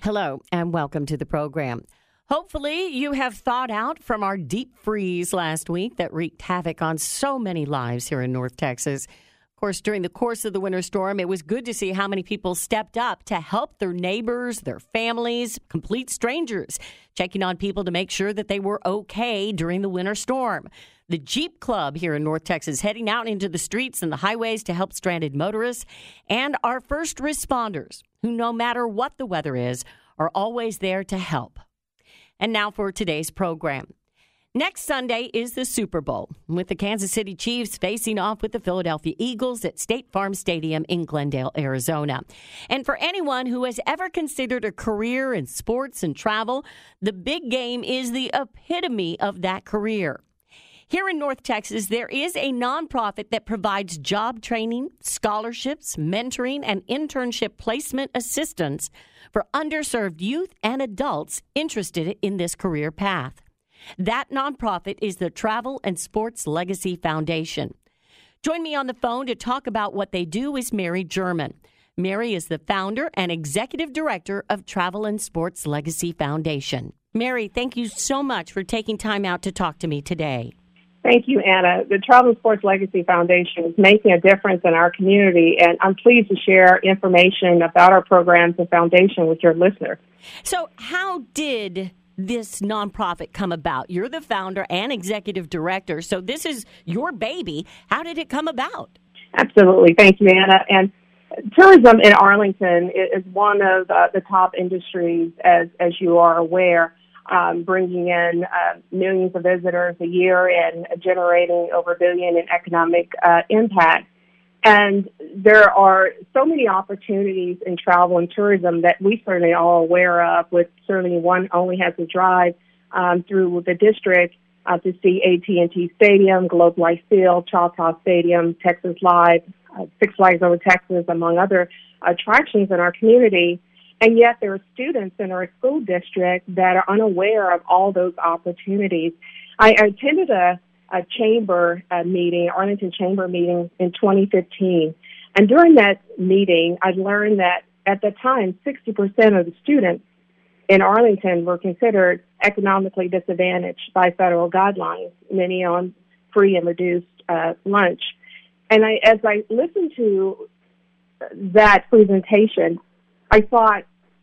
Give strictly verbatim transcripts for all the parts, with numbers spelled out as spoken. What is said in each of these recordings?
Hello, and welcome to the program. Hopefully, you have thawed out from our deep freeze last week that wreaked havoc on so many lives here in North Texas. Of course, during the course of the winter storm, it was good to see how many people stepped up to help their neighbors, their families, complete strangers, checking on people to make sure that they were okay during the winter storm. The Jeep Club here in North Texas heading out into the streets and the highways to help stranded motorists, and our first responders, who no matter what the weather is, are always there to help. And now for today's program. Next Sunday is the Super Bowl, with the Kansas City Chiefs facing off with the Philadelphia Eagles at State Farm Stadium in Glendale, Arizona. And for anyone who has ever considered a career in sports and travel, the big game is the epitome of that career. Here in North Texas, there is a nonprofit that provides job training, scholarships, mentoring, and internship placement assistance for underserved youth and adults interested in this career path. That nonprofit is the Travel and Sports Legacy Foundation. Join me on the phone to talk about what they do is Mary German. Mary is the founder and executive director of Travel and Sports Legacy Foundation. Mary, thank you so much for taking time out to talk to me today. Thank you, Anna. The Travel and Sports Legacy Foundation is making a difference in our community, and I'm pleased to share information about our programs and foundation with your listener. So how did this nonprofit come about? You're the founder and executive director, so this is your baby. How did it come about? Absolutely. Thank you, Anna. And tourism in Arlington is one of uh, the top industries, as, as you are aware. Um, bringing in uh, millions of visitors a year and generating over a billion in economic uh, impact. And there are so many opportunities in travel and tourism that we certainly are all aware of, with certainly one only has to drive um, through the district uh, to see A T and T Stadium, Globe Life Field, Choctaw Stadium, Texas Live, uh, Six Flags Over Texas, among other attractions in our community. And yet there are students in our school district that are unaware of all those opportunities. I attended a, a chamber uh, meeting, Arlington Chamber meeting in twenty fifteen. And during that meeting, I learned that at the time, sixty percent of the students in Arlington were considered economically disadvantaged by federal guidelines, many on free and reduced uh, lunch. And I, as I listened to that presentation, I thought,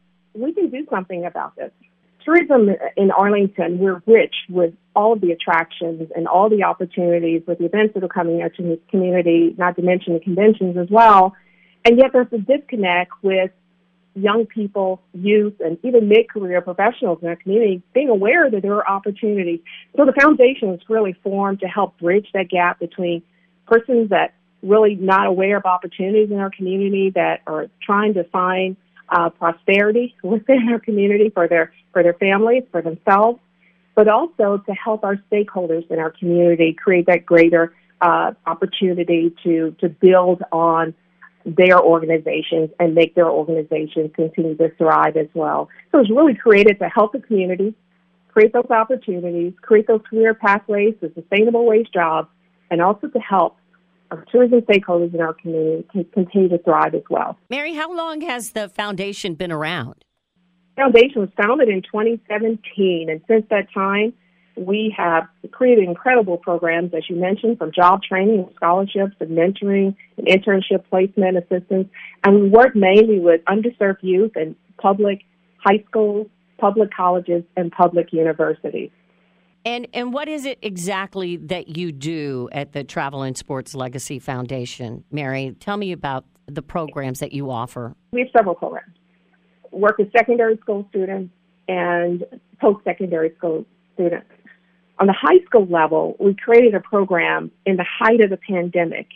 we can do something about this. Tourism in Arlington, we're rich with all of the attractions and all the opportunities with the events that are coming out to the community, not to mention the conventions as well. And yet there's a disconnect with young people, youth, and even mid-career professionals in our community being aware that there are opportunities. So the foundation was really formed to help bridge that gap between persons that really not aware of opportunities in our community, that are trying to find uh, prosperity within our community for their for their families, for themselves, but also to help our stakeholders in our community create that greater uh, opportunity to to build on their organizations and make their organizations continue to thrive as well. So it's really created to help the community, create those opportunities, create those career pathways to sustainable wage jobs, and also to help our tourism stakeholders in our community can continue to thrive as well. Mary, how long has the foundation been around? The foundation was founded in twenty seventeen, and since that time, we have created incredible programs, as you mentioned, from job training and scholarships and mentoring and internship placement assistance. And we work mainly with underserved youth and public high schools, public colleges, and public universities. And and what is it exactly that you do at the Travel and Sports Legacy Foundation? Mary, tell me about the programs that you offer. We have several programs. Work with secondary school students and post-secondary school students. On the high school level, we created a program in the height of the pandemic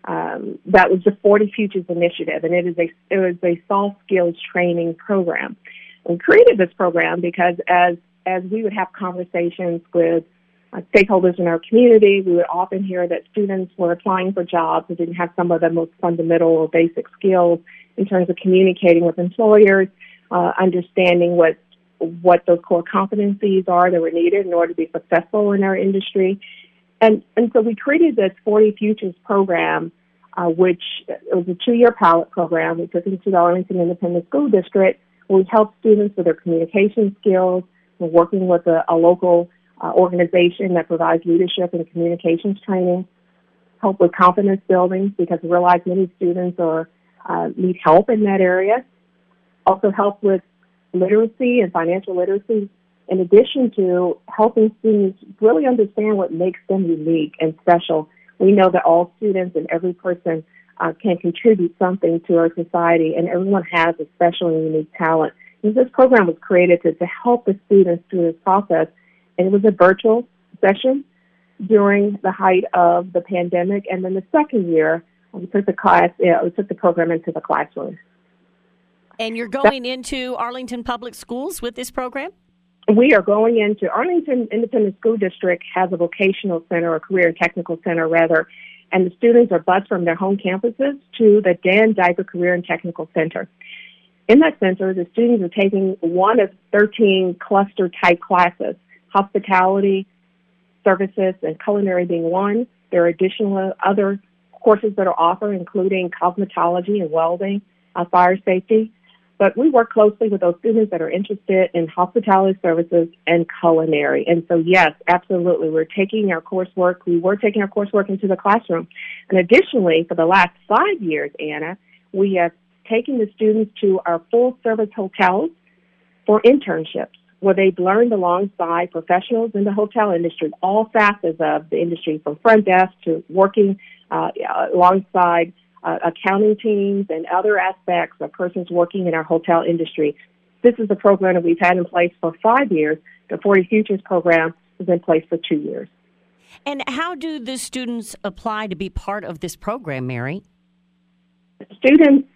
um, that was the forty Futures Initiative, and it is a it was a soft skills training program. We created this program because as as we would have conversations with uh, stakeholders in our community, we would often hear that students were applying for jobs and didn't have some of the most fundamental or basic skills in terms of communicating with employers, uh, understanding what what those core competencies are that were needed in order to be successful in our industry. And and so we created this forty Futures program, uh, which it was a two-year pilot program. We took it to the Arlington Independent School District, We help students with their communication skills. We're working with a, a local uh, organization that provides leadership and communications training, help with confidence building because we realize many students are uh, need help in that area. Also help with literacy and financial literacy, in addition to helping students really understand what makes them unique and special. We know that all students and every person uh, can contribute something to our society, and everyone has a special and unique talent. And this program was created to, to help the students through this process, and it was a virtual session during the height of the pandemic. And then the second year, we took the class, yeah, we took the program into the classroom. And you're going into Arlington Public Schools with this program? We are going into Arlington Independent School District has a vocational center, a career and technical center rather, and the students are bused from their home campuses to the Dan Diaper Career and Technical Center. In that center, the students are taking one of thirteen cluster-type classes, hospitality, services, and culinary being one. There are additional other courses that are offered, including cosmetology and welding, uh, fire safety. But we work closely with those students that are interested in hospitality services and culinary. And so, yes, absolutely, we're taking our coursework. We were taking our coursework into the classroom. And additionally, for the last five years, Anna, we have taken the students to our full-service hotels for internships, where they've learned alongside professionals in the hotel industry, all facets of the industry, from front desk to working uh, alongside uh, accounting teams and other aspects of persons working in our hotel industry. This is a program that we've had in place for five years. The forty Futures program is in place for two years. And how do the students apply to be part of this program, Mary? Students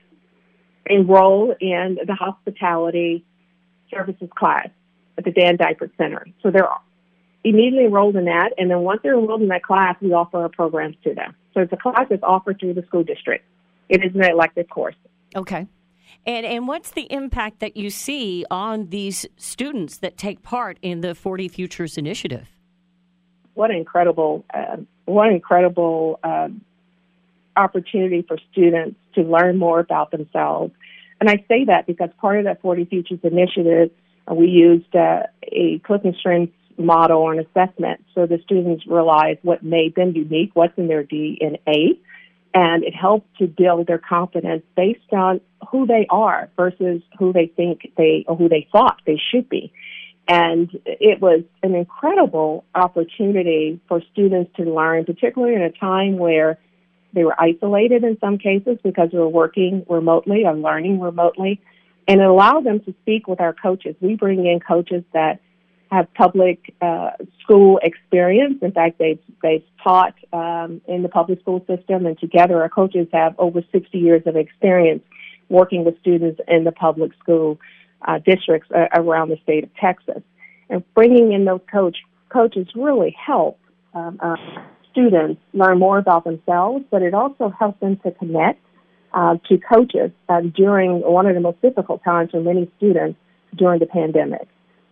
enroll in the hospitality services class at the Dan Diaper Center. So they're immediately enrolled in that, and then once they're enrolled in that class, we offer our programs to them. So it's a class that's offered through the school district. It is an elective course. Okay. And and what's the impact that you see on these students that take part in the forty Futures initiative? What an incredible, uh, what an incredible uh, opportunity for students to learn more about themselves. And I say that because part of that forty Futures initiative, uh, we used uh, a Clifton Strengths model or an assessment so the students realize what made them unique, what's in their D N A, and it helped to build their confidence based on who they are versus who they think they or who they thought they should be. And it was an incredible opportunity for students to learn, particularly in a time where they were isolated in some cases because they were working remotely or learning remotely, and it allowed them to speak with our coaches. We bring in coaches that have public uh, school experience. In fact, they've, they've taught um, in the public school system, and together our coaches have over sixty years of experience working with students in the public school uh, districts uh, around the state of Texas. And bringing in those coach, coaches really help um, uh, students learn more about themselves, but it also helps them to connect uh, to coaches uh, during one of the most difficult times for many students during the pandemic.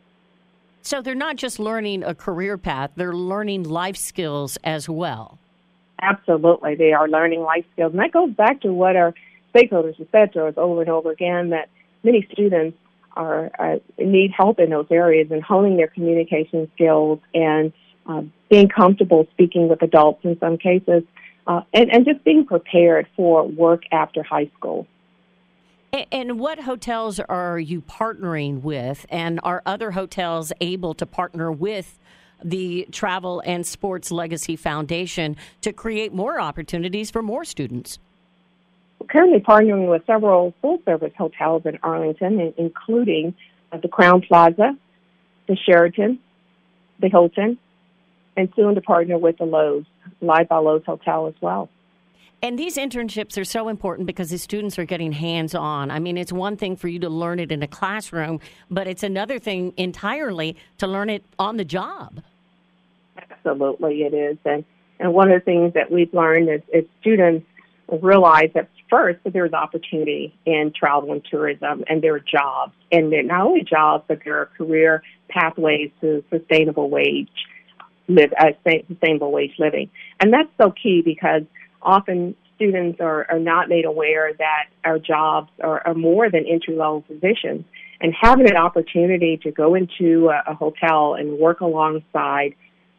So they're not just learning a career path, they're learning life skills as well. Absolutely. They are learning life skills. And that goes back to what our stakeholders have said to us over and over again, that many students are uh, need help in those areas and honing their communication skills and uh, being comfortable speaking with adults in some cases, uh, and, and just being prepared for work after high school. And what hotels are you partnering with, and are other hotels able to partner with the Travel and Sports Legacy Foundation to create more opportunities for more students? We're currently partnering with several full-service hotels in Arlington, including the Crown Plaza, the Sheraton, the Hilton, and soon to partner with the Lowe's, Live by Lowe's Hotel as well. And these internships are so important because the students are getting hands-on. I mean, it's one thing for you to learn it in a classroom, but it's another thing entirely to learn it on the job. Absolutely, it is. And, and one of the things that we've learned is, is students realize that first that there's opportunity in travel and tourism, and there are jobs. And they're not only jobs, but there are career pathways to sustainable wage, live, uh, sustainable wage living. And that's so key because often students are, are not made aware that our jobs are, are more than entry-level positions. And having an opportunity to go into a, a hotel and work alongside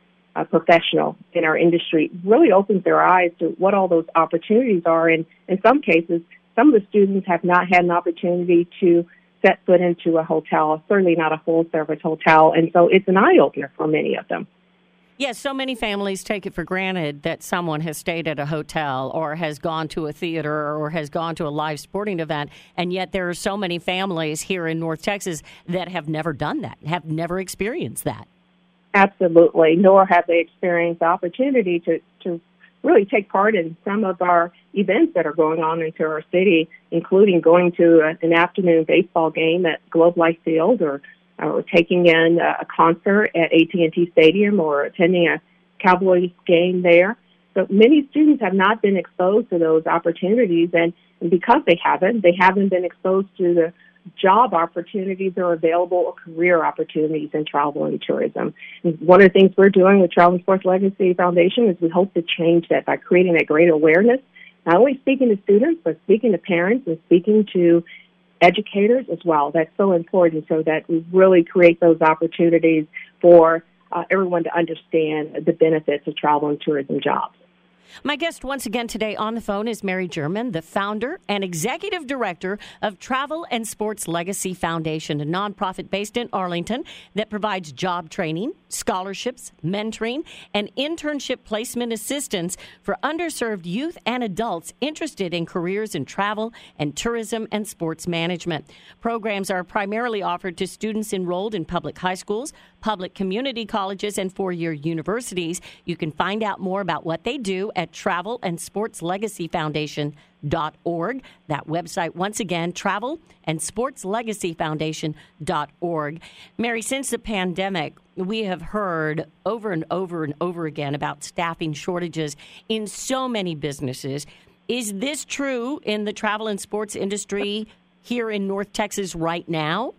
a professional in our industry really opens their eyes to what all those opportunities are. And in some cases, some of the students have not had an opportunity to set foot into a hotel, certainly not a full-service hotel. And so it's an eye-opener for many of them. Yes, so many families take it for granted that someone has stayed at a hotel or has gone to a theater or has gone to a live sporting event, and yet there are so many families here in North Texas that have never done that, have never experienced that. Absolutely, nor have they experienced the opportunity to, to really take part in some of our events that are going on into our city, including going to a, an afternoon baseball game at Globe Life Field, or or taking in a concert at A T and T Stadium, or attending a Cowboys game there. So many students have not been exposed to those opportunities, and, and because they haven't, they haven't been exposed to the job opportunities that are available or career opportunities in travel and tourism. And one of the things we're doing with Travel and Sports Legacy Foundation is we hope to change that by creating that greater awareness, not only speaking to students, but speaking to parents and speaking to educators as well. That's so important, so that we really create those opportunities for uh, everyone to understand the benefits of travel and tourism jobs. My guest once again today on the phone is Mary German, the founder and executive director of Travel and Sports Legacy Foundation, a nonprofit based in Arlington that provides job training, scholarships, mentoring, and internship placement assistance for underserved youth and adults interested in careers in travel and tourism and sports management. Programs are primarily offered to students enrolled in public high schools, public community colleges, and four-year universities. You can find out more about what they do at travel and sports legacy foundation dot org. That website, once again, travel and sports legacy foundation dot org. Mary, since the pandemic, we have heard over and over and over again about staffing shortages in so many businesses. Is this true in the travel and sports industry here in North Texas right now?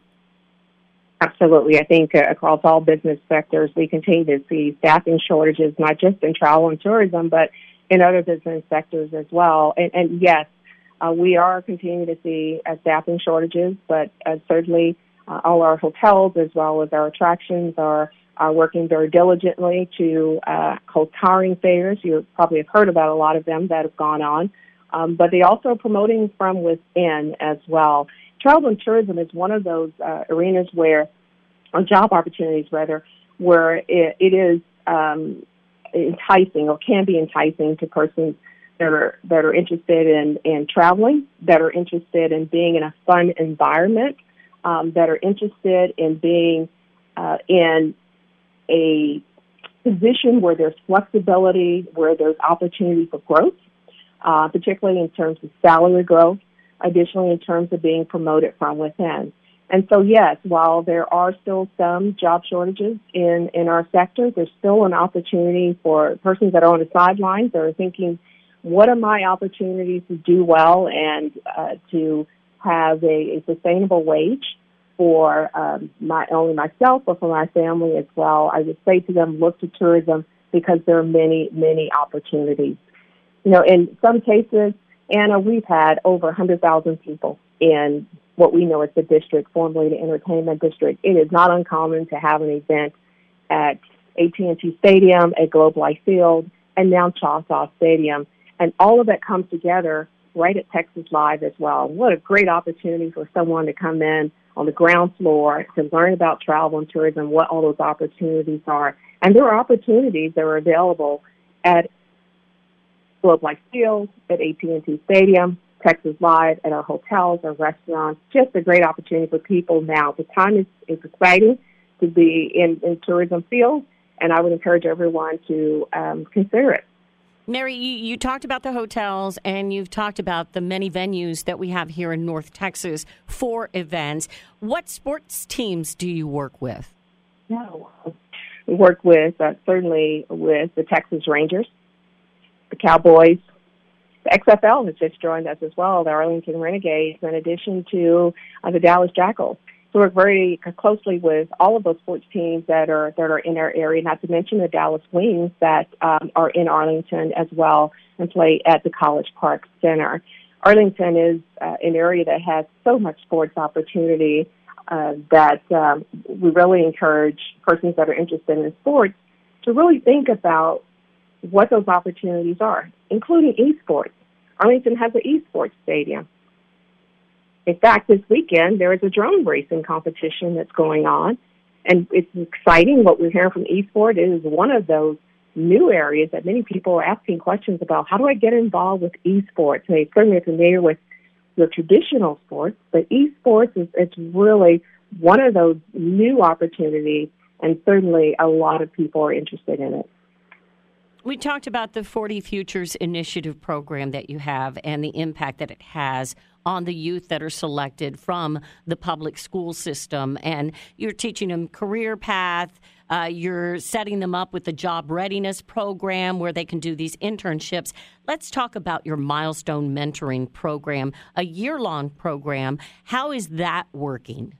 Absolutely. I think uh, across all business sectors, we continue to see staffing shortages, not just in travel and tourism, but in other business sectors as well. And, and yes, uh, we are continuing to see uh, staffing shortages, but uh, certainly uh, all our hotels as well as our attractions are, are working very diligently to uh, host hiring fairs. You probably have heard about a lot of them that have gone on, um, but they also are promoting from within as well. Travel and tourism is one of those uh, arenas where, or job opportunities rather, where it, it is um, enticing or can be enticing to persons that are that are interested in, in traveling, that are interested in being in a fun environment, um, that are interested in being uh, in a position where there's flexibility, where there's opportunity for growth, uh, particularly in terms of salary growth. Additionally, in terms of being promoted from within. And so, yes, while there are still some job shortages in, in our sector, there's still an opportunity for persons that are on the sidelines that are thinking, what are my opportunities to do well and uh, to have a, a sustainable wage for um, not only myself, but for my family as well. I would say to them, look to tourism because there are many, many opportunities. You know, in some cases, Anna, we've had over one hundred thousand people in what we know as the district, formerly the entertainment district. It is not uncommon to have an event at A T and T Stadium, at Globe Life Field, and now Choctaw Stadium. And all of that comes together right at Texas Live as well. What a great opportunity for someone to come in on the ground floor to learn about travel and tourism, what all those opportunities are. And there are opportunities that are available at Globe Life Field, at A T and T Stadium, Texas Live, at our hotels, our restaurants. Just a great opportunity for people now. The time is, is exciting to be in, in tourism field, and I would encourage everyone to um, consider it. Mary, you, you talked about the hotels, and you've talked about the many venues that we have here in North Texas for events. What sports teams do you work with? No, we work with, uh, certainly with the Texas Rangers, the Cowboys. The X F L has just joined us as well, the Arlington Renegades, in addition to uh, the Dallas Jackals. So we work very closely with all of those sports teams that are that are in our area, not to mention the Dallas Wings that um, are in Arlington as well and play at the College Park Center. Arlington is uh, an area that has so much sports opportunity. uh, that um, we really encourage persons that are interested in sports to really think about what those opportunities are, including esports. Arlington has an esports stadium. In fact, this weekend, there is a drone racing competition that's going on, and it's exciting. What we're hearing from esports is one of those new areas that many people are asking questions about. How do I get involved with esports? They certainly are familiar with the traditional sports, but esports is it's really one of those new opportunities, and certainly a lot of people are interested in it. We talked about the forty Futures Initiative program that you have and the impact that it has on the youth that are selected from the public school system. And you're teaching them career path. Uh, you're setting them up with the job readiness program where they can do these internships. Let's talk about your Milestone Mentoring Program, a year-long program. How is that working?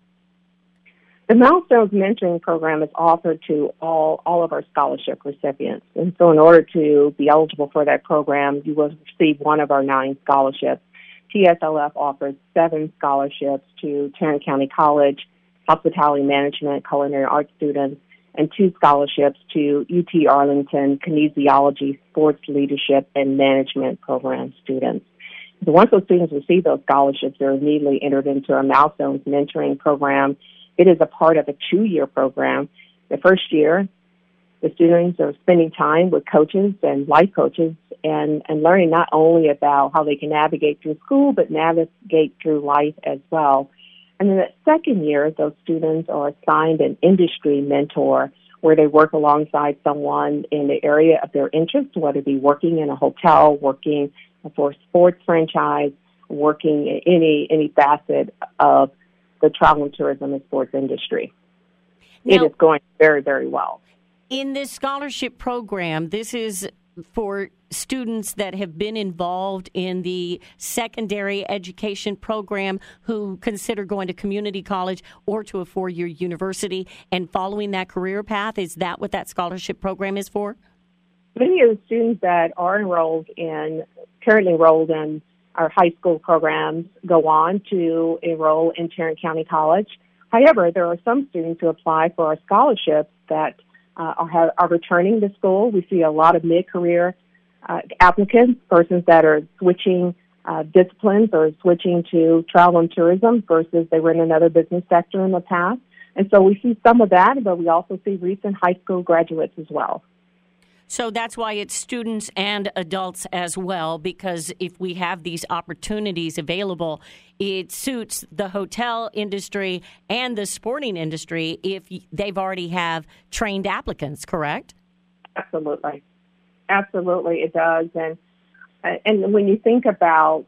The Milestones Mentoring Program is offered to all, all of our scholarship recipients. And so in order to be eligible for that program, you will receive one of our nine scholarships. T S L F offers seven scholarships to Tarrant County College, hospitality management, culinary arts students, and two scholarships to U T Arlington kinesiology, sports leadership, and management program students. So once those students receive those scholarships, they're immediately entered into our Milestones Mentoring Program. It is a part of a two-year program. The first year, the students are spending time with coaches and life coaches and, and learning not only about how they can navigate through school, but navigate through life as well. And then that second year, those students are assigned an industry mentor where they work alongside someone in the area of their interest, whether it be working in a hotel, working for a sports franchise, working in any, any facet of the travel and tourism and sports industry. Now, it is going very, very well. In this scholarship program, this is for students that have been involved in the secondary education program who consider going to community college or to a four-year university and following that career path. Is that what that scholarship program is for? Many of the students that are enrolled in, currently enrolled in our high school programs go on to enroll in Tarrant County College. However, there are some students who apply for our scholarships that uh, are, are returning to school. We see a lot of mid-career uh, applicants, persons that are switching uh, disciplines or switching to travel and tourism versus they were in another business sector in the past. And so we see some of that, but we also see recent high school graduates as well. So that's why it's students and adults as well, because if we have these opportunities available, it suits the hotel industry and the sporting industry if they've already have trained applicants, correct? Absolutely. Absolutely, it does. And and when you think about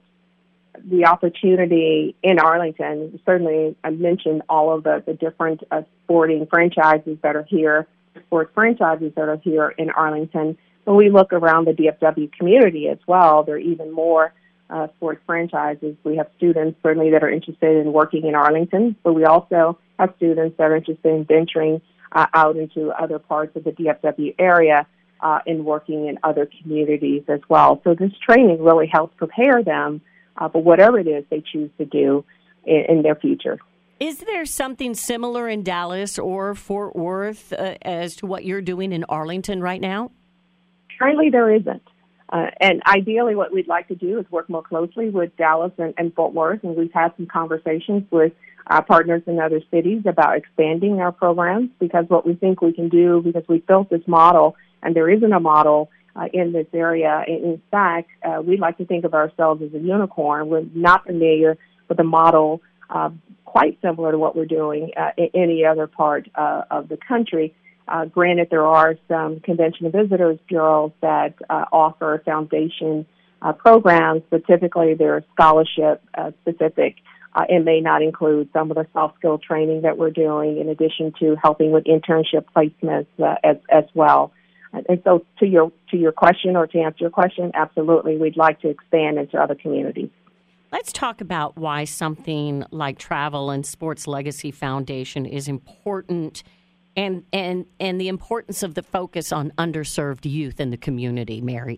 the opportunity in Arlington, certainly I mentioned all of the, the different uh, sporting franchises that are here, sports franchises that are here in Arlington. When we look around the D F W community as well, there are even more uh, sports franchises. We have students certainly that are interested in working in Arlington, but we also have students that are interested in venturing uh, out into other parts of the D F W area uh, and working in other communities as well. So this training really helps prepare them uh, for whatever it is they choose to do in, in their future. Is there something similar in Dallas or Fort Worth uh, as to what you're doing in Arlington right now? Currently, there isn't. Uh, and ideally, what we'd like to do is work more closely with Dallas and, and Fort Worth. And we've had some conversations with our partners in other cities about expanding our programs, because what we think we can do, because we built this model, and there isn't a model uh, in this area. In fact, uh, we like to think of ourselves as a unicorn. We're not familiar with a model uh, quite similar to what we're doing uh, in any other part uh, of the country. Uh, granted, there are some convention and visitors bureaus that uh, offer foundation uh, programs, but typically they're scholarship uh, specific. Uh, it may not include some of the soft skill training that we're doing, in addition to helping with internship placements uh, as, as well. And so, to your to your question, or to answer your question, absolutely, we'd like to expand into other communities. Let's talk about why something like Travel and Sports Legacy Foundation is important, and and and the importance of the focus on underserved youth in the community, Mary.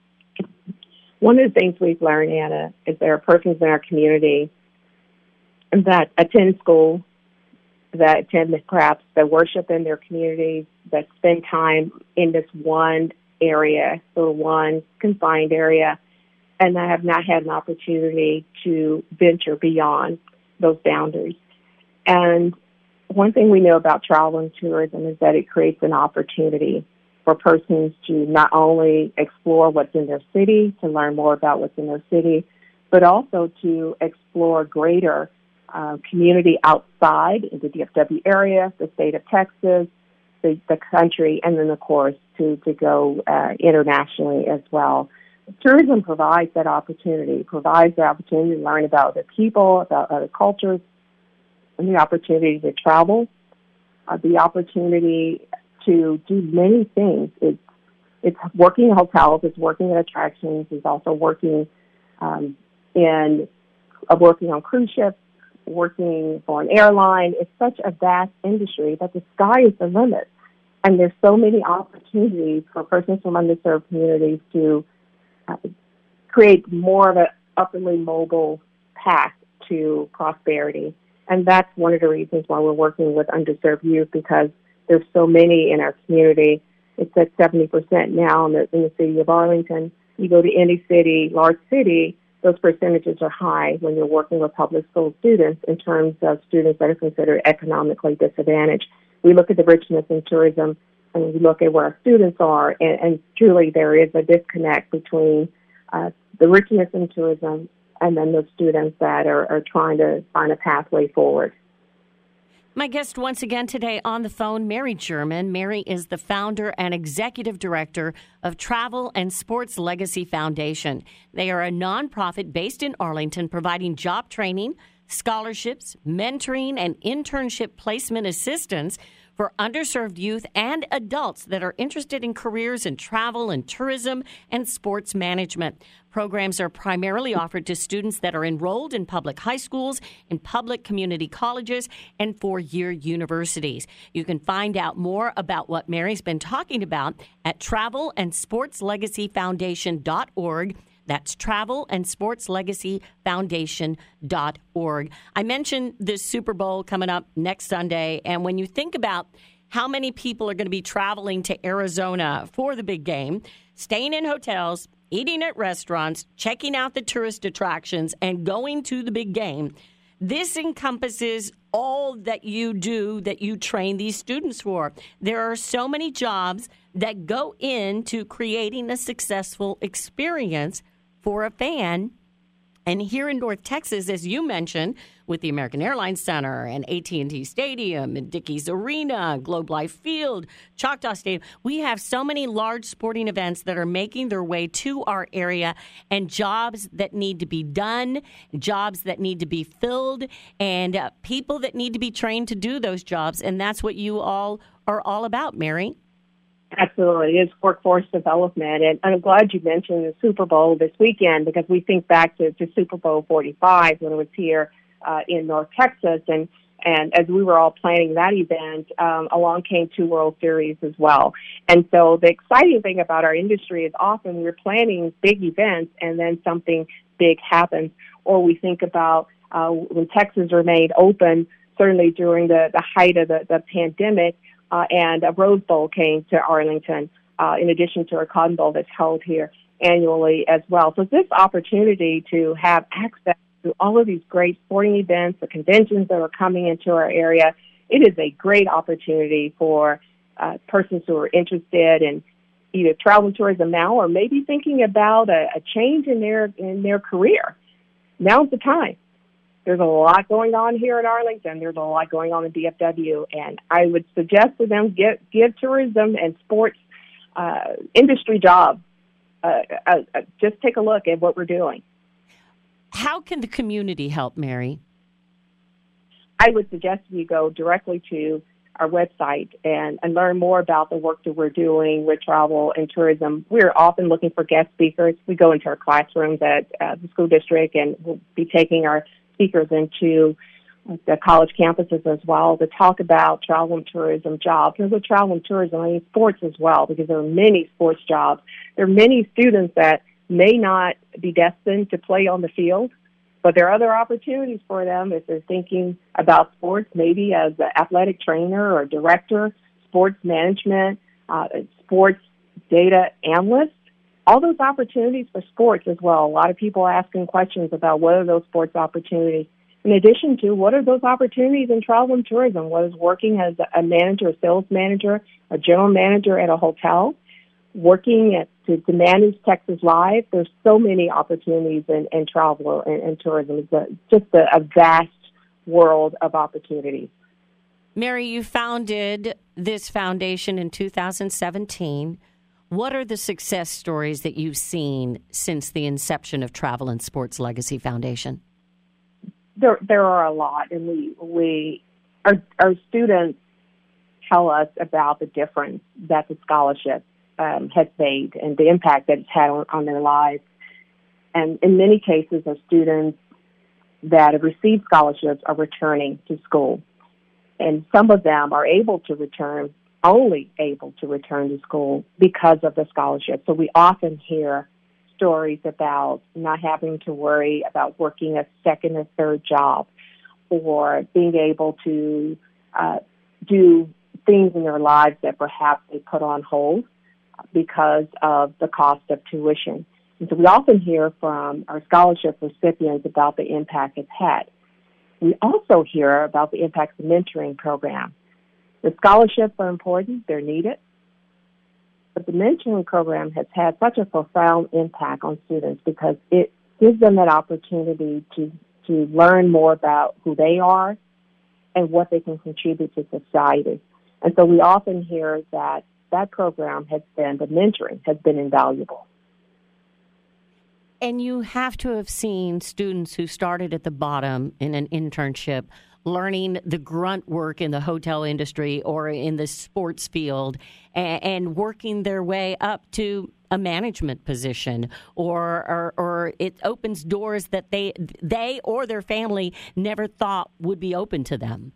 One of the things we've learned, Anna, is there are persons in our community that attend school, that attend perhaps that worship in their communities, that spend time in this one area, so one confined area, and that have not had an opportunity to venture beyond those boundaries. And one thing we know about travel and tourism is that it creates an opportunity for persons to not only explore what's in their city, to learn more about what's in their city, but also to explore greater uh, community outside in the D F W area, the state of Texas, the, the country, and then, of course, to, to go uh, internationally as well. Tourism provides that opportunity, provides the opportunity to learn about other people, about other cultures, and the opportunity to travel, uh, the opportunity to do many things. It's, it's working in hotels, it's working in attractions, it's also working um, in uh, working on cruise ships, working for an airline. It's such a vast industry that the sky is the limit. And there's so many opportunities for persons from underserved communities to uh, create more of an upwardly mobile path to prosperity. And that's one of the reasons why we're working with underserved youth, because there's so many in our community. It's at seventy percent now in the, in the city of Arlington. You go to any city, large city, those percentages are high when you're working with public school students in terms of students that are considered economically disadvantaged. We look at the richness in tourism, and we look at where our students are, and, and truly there is a disconnect between uh, the richness in tourism and then the students that are, are trying to find a pathway forward. My guest once again today on the phone, Mary German. Mary is the founder and executive director of Travel and Sports Legacy Foundation. They are a nonprofit based in Arlington providing job training, scholarships, mentoring, and internship placement assistance for underserved youth and adults that are interested in careers in travel and tourism and sports management. Programs are primarily offered to students that are enrolled in public high schools, in public community colleges, and four-year universities. You can find out more about what Mary's been talking about at travel and sports legacy foundation dot org. That's travel and sports legacy foundation dot org. I mentioned the Super Bowl coming up next Sunday, and when you think about how many people are going to be traveling to Arizona for the big game, staying in hotels, eating at restaurants, checking out the tourist attractions, and going to the big game, this encompasses all that you do, that you train these students for. There are so many jobs that go into creating a successful experience for a fan. And here in North Texas, as you mentioned, with the American Airlines Center and A T and T Stadium and Dickies Arena, Globe Life Field, Choctaw Stadium, we have so many large sporting events that are making their way to our area, and jobs that need to be done, jobs that need to be filled, and uh, people that need to be trained to do those jobs. And that's what you all are all about, Mary. Absolutely. It's workforce development. And I'm glad you mentioned the Super Bowl this weekend, because we think back to, to Super Bowl forty-five when it was here uh, in North Texas. And, and as we were all planning that event, um, along came two World Series as well. And so the exciting thing about our industry is often we're planning big events and then something big happens. Or we think about uh, when Texas remained open, certainly during the, the height of the, the pandemic, Uh, and a Rose Bowl came to Arlington, uh, in addition to our Cotton Bowl that's held here annually as well. So this opportunity to have access to all of these great sporting events, the conventions that are coming into our area, it is a great opportunity for uh, persons who are interested in either travel and tourism now, or maybe thinking about a, a change in their in their career. Now's the time. There's a lot going on here in Arlington. There's a lot going on in D F W, and I would suggest to them get give tourism and sports uh, industry jobs. Uh, uh, uh, just take a look at what we're doing. How can the community help, Mary? I would suggest you go directly to our website and, and learn more about the work that we're doing with travel and tourism. We're often looking for guest speakers. We go into our classrooms at uh, the school district, and we'll be taking our speakers into the college campuses as well to talk about travel and tourism jobs. And with travel and tourism, I mean sports as well, because there are many sports jobs. There are many students that may not be destined to play on the field, But there are other opportunities for them if they're thinking about sports, maybe as an athletic trainer or director, sports management, uh, sports data analyst. All those opportunities for sports as well. A lot of people asking questions about what are those sports opportunities. In addition to, what are those opportunities in travel and tourism? What is working as a manager, a sales manager, a general manager at a hotel, working at, to, to manage Texas Live? There's so many opportunities in, in travel and, and tourism. It's a, just a, a vast world of opportunities. Mary, you founded this foundation in two thousand seventeen. What are the success stories that you've seen since the inception of Travel and Sports Legacy Foundation? There, there are a lot, and we, we, our, our students tell us about the difference that the scholarship um, has made and the impact that it's had on, on their lives. And in many cases, our students that have received scholarships are returning to school, and some of them are able to return, only able to return to school because of the scholarship. So we often hear stories about not having to worry about working a second or third job, or being able to uh, do things in their lives that perhaps they put on hold because of the cost of tuition. And so we often hear from our scholarship recipients about the impact it's had. We also hear about the impact of the mentoring program. The scholarships are important, they're needed, but the mentoring program has had such a profound impact on students because it gives them that opportunity to, to learn more about who they are and what they can contribute to society. And so we often hear that that program has been, the mentoring has been invaluable. And you have to have seen students who started at the bottom in an internship, learning the grunt work in the hotel industry or in the sports field, and, and working their way up to a management position, or, or or it opens doors that they they or their family never thought would be open to them.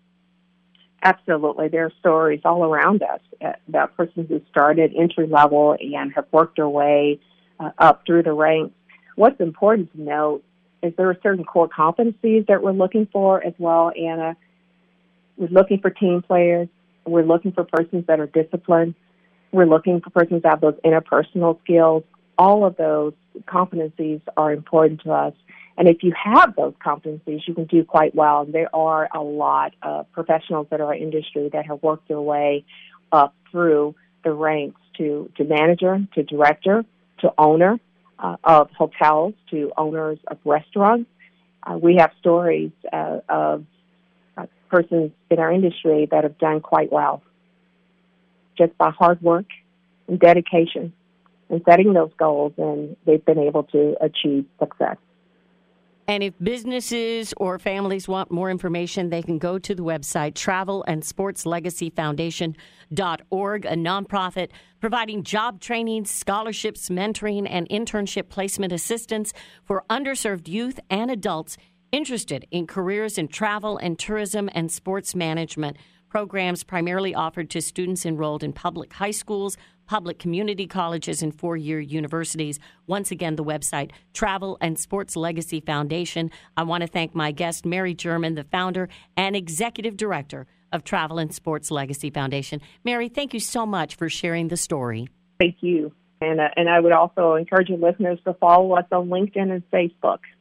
Absolutely. There are stories all around us about persons who started entry level and have worked their way uh, up through the ranks. What's important to note is there are certain core competencies that we're looking for as well, Anna. We're looking for team players. We're looking for persons that are disciplined. We're looking for persons that have those interpersonal skills. All of those competencies are important to us. And if you have those competencies, you can do quite well. And there are a lot of professionals that are in our industry that have worked their way up through the ranks to, to manager, to director, to owner uh, of hotels, to owners of restaurants. Uh, we have stories uh, of uh, persons in our industry that have done quite well just by hard work and dedication and setting those goals, and they've been able to achieve success. And if businesses or families want more information, they can go to the website travel and sports legacy foundation dot org, a nonprofit providing job training, scholarships, mentoring, and internship placement assistance for underserved youth and adults interested in careers in travel and tourism and sports management. Programs primarily offered to students enrolled in public high schools, public community colleges, and four-year universities. Once again, the website, Travel and Sports Legacy Foundation. I want to thank my guest, Mary German, the founder and executive director of Travel and Sports Legacy Foundation. Mary, thank you so much for sharing the story. Thank you. And, uh, and I would also encourage your listeners to follow us on LinkedIn and Facebook.